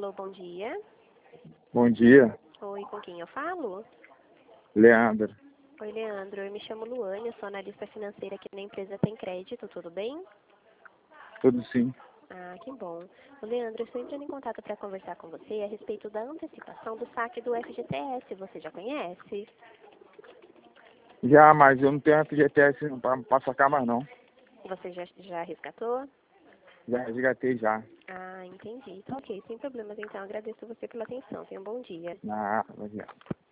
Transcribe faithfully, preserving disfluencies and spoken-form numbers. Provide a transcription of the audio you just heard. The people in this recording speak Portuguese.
Alô, bom dia. Bom dia, Oi, com quem eu falo? Leandro. Oi, Leandro. Eu me chamo Luane, eu sou analista financeira aqui na empresa Tem Crédito, tudo bem? Tudo sim. Ah, que bom. O Leandro, eu estou entrando em contato para conversar com você a respeito da antecipação do saque do F G T S. Você já conhece? Já, mas eu não tenho F G T S para sacar mais não. Você já, já resgatou? Já resgatei já. Ah, entendi. Tá ok, sem problemas então. Agradeço você pela atenção. Tenha um bom dia. Ah, mas já.